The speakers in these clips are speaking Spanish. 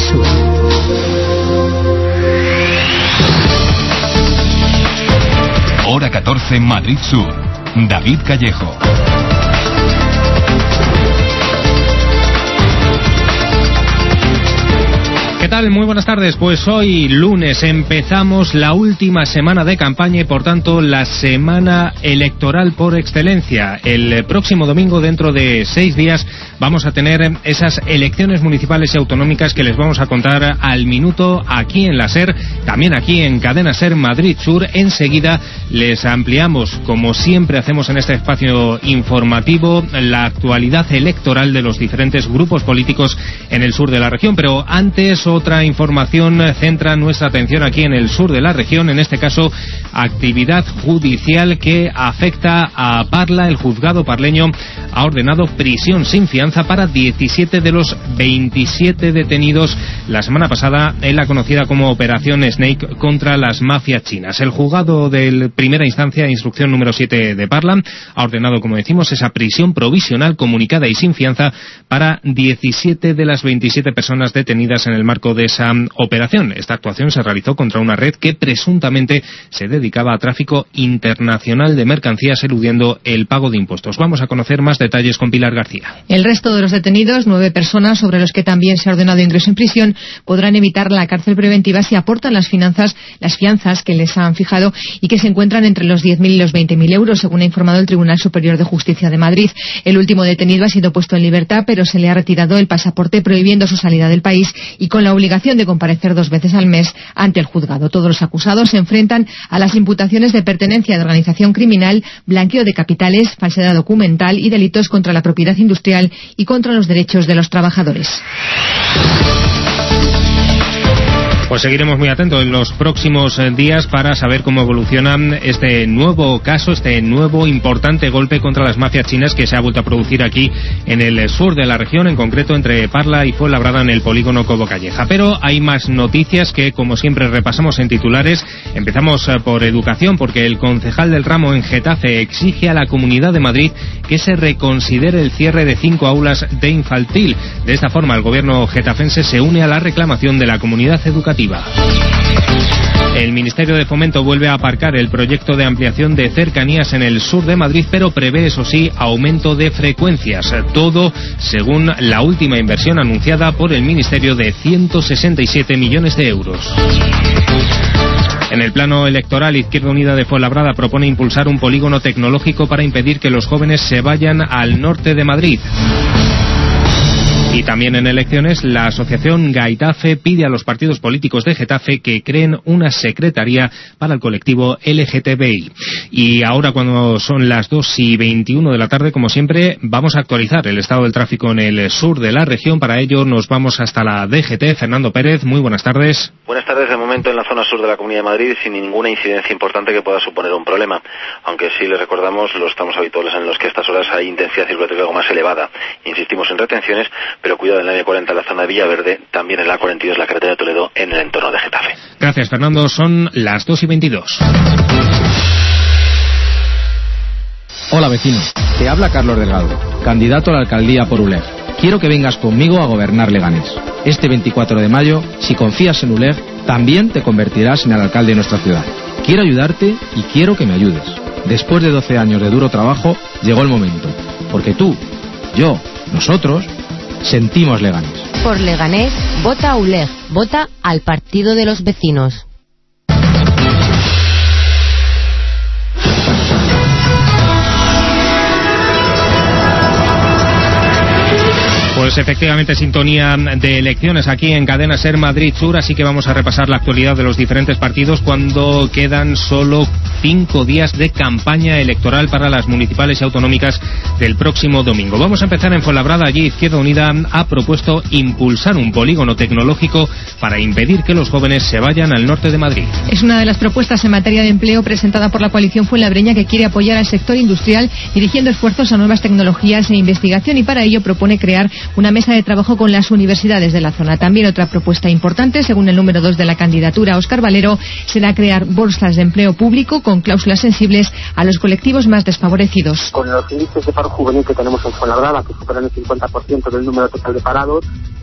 Sur. Hora 14, Madrid Sur. David Callejo. ¿Qué tal? Muy buenas tardes. Pues hoy, lunes, empezamos la última semana de campaña y, por tanto, la semana electoral por excelencia. El próximo domingo, dentro de 6 días, vamos a tener esas elecciones municipales y autonómicas que les vamos a contar al minuto aquí en la SER, también aquí en Cadena SER Madrid Sur. Enseguida les ampliamos, como siempre hacemos en este espacio informativo, la actualidad electoral de los diferentes grupos políticos en el sur de la región. Pero antes, otra información centra nuestra atención aquí en el sur de la región, en este caso actividad judicial que afecta a Parla. El juzgado parleño ha ordenado prisión sin fianza para 17 de los 27 detenidos la semana pasada en la conocida como Operación Snake contra las mafias chinas. El juzgado de primera instancia, instrucción número 7 de Parla, ha ordenado, como decimos, esa prisión provisional comunicada y sin fianza para 17 de las 27 personas detenidas en el marco de esa operación. Esta actuación se realizó contra una red que presuntamente se dedicaba a tráfico internacional de mercancías eludiendo el pago de impuestos. Vamos a conocer más detalles con Pilar García. El resto de los detenidos, 9 personas sobre los que también se ha ordenado ingreso en prisión, podrán evitar la cárcel preventiva si aportan las fianzas que les han fijado y que se encuentran entre los 10.000 y los 20.000 euros, según ha informado el Tribunal Superior de Justicia de Madrid. El último detenido ha sido puesto en libertad, pero se le ha retirado el pasaporte, prohibiendo su salida del país y con la obligación de comparecer 2 veces al mes ante el juzgado. Todos los acusados se enfrentan a las imputaciones de pertenencia de organización criminal, blanqueo de capitales, falsedad documental y delitos contra la propiedad industrial y contra los derechos de los trabajadores. Pues seguiremos muy atentos en los próximos días para saber cómo evoluciona este nuevo caso, este nuevo importante golpe contra las mafias chinas que se ha vuelto a producir aquí en el sur de la región, en concreto entre Parla y Fuenlabrada, en el polígono Cobo Calleja. Pero hay más noticias que, como siempre, repasamos en titulares. Empezamos por educación, porque el concejal del ramo en Getafe exige a la Comunidad de Madrid que se reconsidere el cierre de 5 aulas de infantil. De esta forma, el gobierno getafense se une a la reclamación de la comunidad educativa. El Ministerio de Fomento vuelve a aparcar el proyecto de ampliación de cercanías en el sur de Madrid, pero prevé, eso sí, aumento de frecuencias. Todo según la última inversión anunciada por el Ministerio de 167 millones de euros. En el plano electoral, Izquierda Unida de Fuenlabrada propone impulsar un polígono tecnológico para impedir que los jóvenes se vayan al norte de Madrid. Y también en elecciones, la asociación Gaitafe pide a los partidos políticos de Getafe que creen una secretaría para el colectivo LGTBI. Y ahora, cuando son las 2:21 de la tarde, como siempre, vamos a actualizar el estado del tráfico en el sur de la región. Para ello nos vamos hasta la DGT. Fernando Pérez, muy buenas tardes. Buenas tardes. De momento en la zona sur de la Comunidad de Madrid, sin ninguna incidencia importante que pueda suponer un problema. Aunque sí les recordamos los tramos habituales en los que a estas horas hay intensidad circulativa algo más elevada. Insistimos en retenciones, pero cuidado en la M40 en la zona de Villaverde, también en la A42 la carretera de Toledo en el entorno de Getafe. Gracias, Fernando. Son las 2:22. Hola, vecino. Te habla Carlos Delgado, candidato a la alcaldía por ULEG. Quiero que vengas conmigo a gobernar Leganés. Este 24 de mayo, si confías en ULEG, también te convertirás en el alcalde de nuestra ciudad. Quiero ayudarte y quiero que me ayudes. Después de 12 años de duro trabajo, llegó el momento. Porque tú, yo, nosotros, sentimos Leganés. Por Leganés, vota a ULEG, vota al Partido de los Vecinos. Pues efectivamente, sintonía de elecciones aquí en Cadena SER Madrid Sur, así que vamos a repasar la actualidad de los diferentes partidos cuando quedan solo 5 días de campaña electoral para las municipales y autonómicas del próximo domingo. Vamos a empezar en Fuenlabrada. Allí Izquierda Unida ha propuesto impulsar un polígono tecnológico para impedir que los jóvenes se vayan al norte de Madrid. Es una de las propuestas en materia de empleo presentada por la coalición fuenlabreña, que quiere apoyar al sector industrial dirigiendo esfuerzos a nuevas tecnologías e investigación, y para ello propone crear una mesa de trabajo con las universidades de la zona. También otra propuesta importante, según el número 2 de la candidatura, Óscar Valero, será crear bolsas de empleo público con cláusulas sensibles a los colectivos más desfavorecidos. Con los índices de paro juvenil que tenemos en Fuenlabrada, que superan el 50% del número total de parados,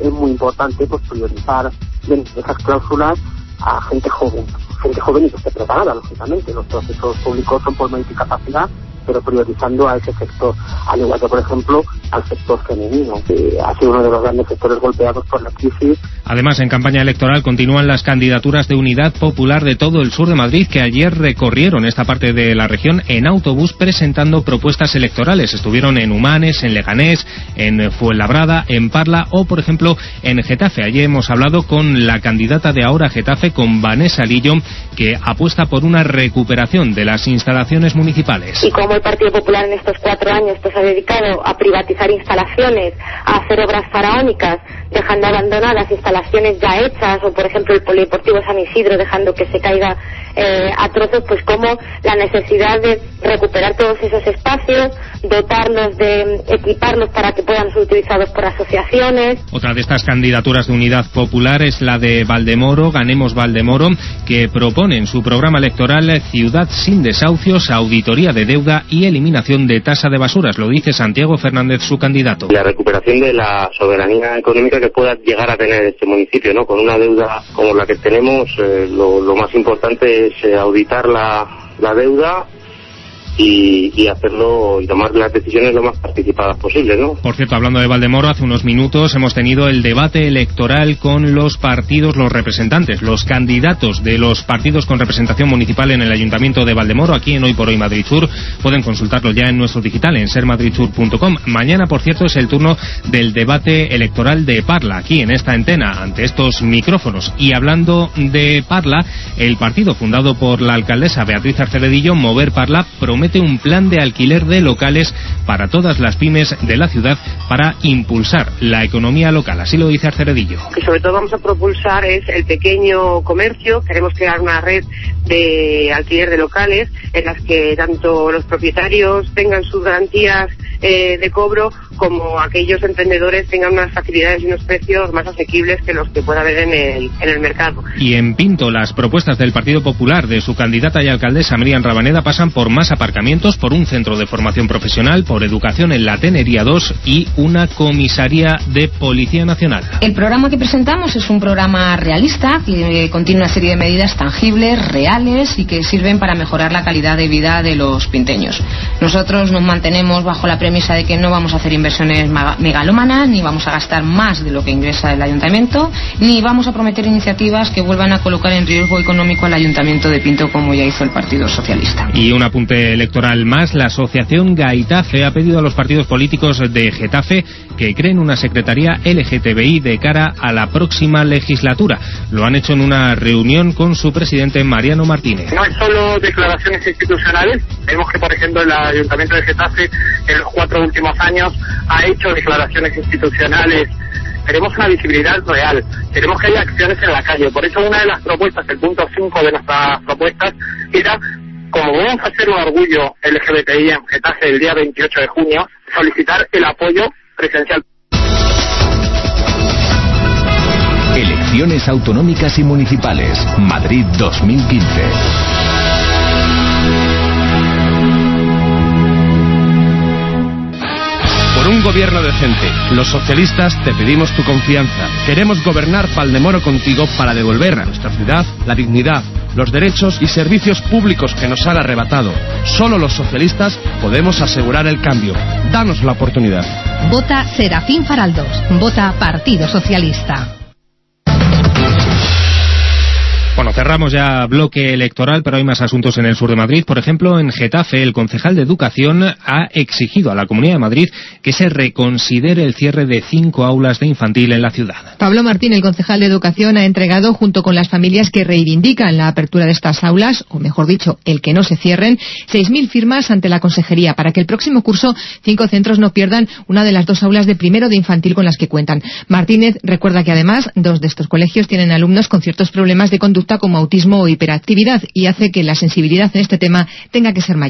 es muy importante pues priorizar dentro de esas cláusulas a gente joven y que esté preparada, lógicamente. Los procesos públicos son por mérito y capacidad, pero priorizando a ese sector, al igual que, por ejemplo, al sector femenino, que ha sido uno de los grandes sectores golpeados por la crisis. Además, en campaña electoral continúan las candidaturas de Unidad Popular de todo el sur de Madrid, que ayer recorrieron esta parte de la región en autobús presentando propuestas electorales. Estuvieron en Humanes, en Leganés, en Fuenlabrada, en Parla o, por ejemplo, en Getafe. Ayer hemos hablado con la candidata de Ahora Getafe, con Vanessa Lillo, que apuesta por una recuperación de las instalaciones municipales. Y como el Partido Popular en estos 4 años pues ha dedicado a privatizar instalaciones, a hacer obras faraónicas, dejando abandonadas instalaciones ya hechas, o por ejemplo el Polideportivo San Isidro dejando que se caiga a trozos, pues como la necesidad de recuperar todos esos espacios, dotarlos equiparlos para que puedan ser utilizados por asociaciones. Otra de estas candidaturas de Unidad Popular es la de Valdemoro, Ganemos Valdemoro, que propone en su programa electoral ciudad sin desahucios, auditoría de deuda y eliminación de tasa de basuras. Lo dice Santiago Fernández, su candidato. La recuperación de la soberanía económica que pueda llegar a tener este municipio, ¿no? Con una deuda como la que tenemos, lo más importante es auditar la deuda y hacerlo y tomar las decisiones lo más participadas posible, ¿no? Por cierto, hablando de Valdemoro, hace unos minutos hemos tenido el debate electoral con los partidos, los representantes, los candidatos de los partidos con representación municipal en el Ayuntamiento de Valdemoro, aquí en Hoy por Hoy Madrid Sur. Pueden consultarlo ya en nuestro digital, en sermadridsur.com. Mañana, por cierto, es el turno del debate electoral de Parla, aquí en esta antena, ante estos micrófonos. Y hablando de Parla, el partido fundado por la alcaldesa Beatriz Arceredillo, Mover Parla, promete un plan de alquiler de locales para todas las pymes de la ciudad para impulsar la economía local. Así lo dice Arceredillo. Que sobre todo vamos a propulsar es el pequeño comercio. Queremos crear una red de alquiler de locales en las que tanto los propietarios tengan sus garantías de cobro, como aquellos emprendedores tengan unas facilidades y unos precios más asequibles que los que pueda haber en el mercado. Y en Pinto, las propuestas del Partido Popular de su candidata y alcaldesa Miriam Rabaneda pasan por más aparcamientos, por un centro de formación profesional, por educación en la Tenería 2 y una comisaría de Policía Nacional. El programa que presentamos es un programa realista que contiene una serie de medidas tangibles, reales y que sirven para mejorar la calidad de vida de los pinteños. Nosotros nos mantenemos bajo la premisa de que no vamos a hacer inversiones megalómanas, ni vamos a gastar más de lo que ingresa el ayuntamiento, ni vamos a prometer iniciativas que vuelvan a colocar en riesgo económico al ayuntamiento de Pinto, como ya hizo el Partido Socialista. Y un apunte electoral más: la asociación Gaitafe ha pedido a los partidos políticos de Getafe que creen una secretaría LGTBI de cara a la próxima legislatura. Lo han hecho en una reunión con su presidente Mariano Martínez. No es solo declaraciones institucionales. Vemos que, por ejemplo, el ayuntamiento de Getafe en los 4 últimos años ha hecho declaraciones institucionales. Queremos una visibilidad real, queremos que haya acciones en la calle. Por eso una de las propuestas, el punto 5 de nuestras propuestas, era, como vamos a hacer un orgullo LGBTI en Getafe el día 28 de junio, solicitar el apoyo presencial. Elecciones autonómicas y municipales, Madrid 2015. Por un gobierno decente, los socialistas te pedimos tu confianza. Queremos gobernar Valdemoro contigo para devolver a nuestra ciudad la dignidad, los derechos y servicios públicos que nos han arrebatado. Solo los socialistas podemos asegurar el cambio. Danos la oportunidad. Vota Serafín Faraldos. Vota Partido Socialista. Bueno, cerramos ya bloque electoral, pero hay más asuntos en el sur de Madrid. Por ejemplo, en Getafe, el concejal de Educación ha exigido a la Comunidad de Madrid que se reconsidere el cierre de 5 aulas de infantil en la ciudad. Pablo Martín, el concejal de Educación, ha entregado, junto con las familias que reivindican la apertura de estas aulas, o mejor dicho, el que no se cierren, 6.000 firmas ante la Consejería para que el próximo curso 5 centros no pierdan una de las 2 aulas de primero de infantil con las que cuentan. Martínez recuerda que además 2 de estos colegios tienen alumnos con ciertos problemas de conducta como autismo o hiperactividad, y hace que la sensibilidad en este tema tenga que ser mayor.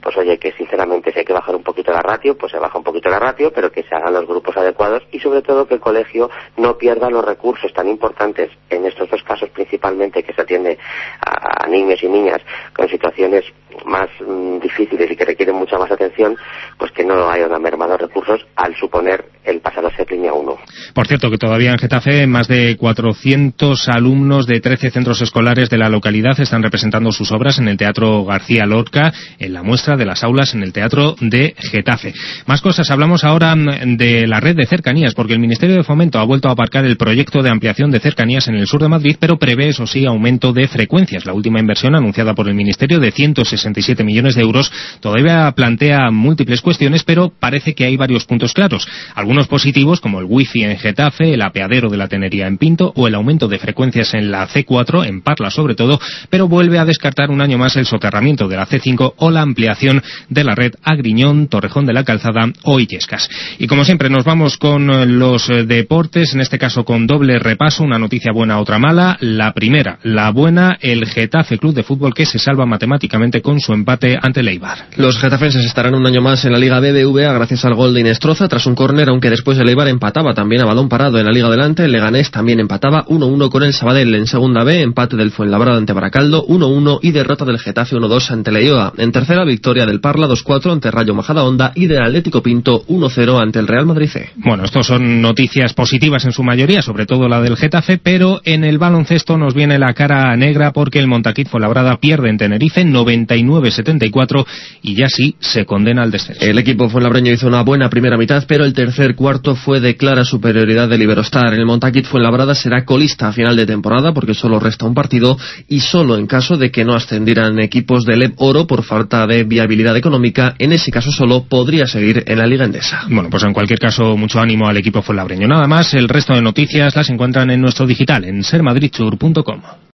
pues oye, que sinceramente si hay que bajar un poquito la ratio, pues se baja un poquito la ratio, pero que se hagan los grupos adecuados y sobre todo que el colegio no pierda los recursos tan importantes en estos dos casos principalmente, que se atiende a niños y niñas con situaciones más difíciles y que requieren mucha más atención, pues que no haya una merma de recursos al suponer el pasar a ser línea 1. Por cierto, que todavía en Getafe más de 400 alumnos de 13 centros escolares de la localidad están representando sus obras en el Teatro García Lorca, en la muestra de las aulas en el Teatro de Getafe. Más cosas, hablamos ahora de la red de cercanías, porque el Ministerio de Fomento ha vuelto a aparcar el proyecto de ampliación de cercanías en el sur de Madrid, pero prevé, eso sí, aumento de frecuencias. La última inversión anunciada por el Ministerio de 167 millones de euros todavía plantea múltiples cuestiones, pero parece que hay varios puntos claros. Algunos positivos, como el wifi en Getafe, el apeadero de la Tenería en Pinto o el aumento de frecuencias en la C4, en Parla sobre todo, pero vuelve a descartar un año más el soterramiento de la C5 o la ampliación de la red a Griñón, Torrejón de la Calzada o Illescas. Y como siempre nos vamos con los deportes, en este caso con doble repaso, una noticia buena, otra mala. La primera, la buena, el Getafe Club de Fútbol, que se salva matemáticamente con su empate ante el Eibar. Los getafenses estarán un año más en la Liga BBVA gracias al gol de Inestroza tras un córner, aunque después el Eibar empataba también a balón parado. En la Liga Adelante, el Leganés también empataba 1-1 con el Sabadell. En segunda B, empate del Fuenlabrada ante Baracaldo 1-1 y derrota del Getafe 1-2 ante la Leioa. En tercera, victoria del Parla 2-4 ante Rayo Majadahonda y del Atlético Pinto 1-0 ante el Real Madrid C. Bueno, estos son noticias positivas en su mayoría, sobre todo la del Getafe, pero en el baloncesto nos viene la cara negra porque el Montaquit Fuenlabrada pierde en Tenerife 99-74 y ya sí se condena al descenso. El equipo fuenlabreño hizo una buena primera mitad, pero el tercer cuarto fue de clara superioridad del Iberostar. El Montaquit Fuenlabrada será colista a final de temporada porque solo resta un partido y solo en caso de que no ascendieran equipos del LEB Oro por falta de viabilidad económica, en ese caso solo podría seguir en la Liga Endesa. Bueno, pues en cualquier caso mucho ánimo al equipo fuenlabreño. Nada más, el resto de noticias las encuentran en nuestro digital en sermadridtour.com.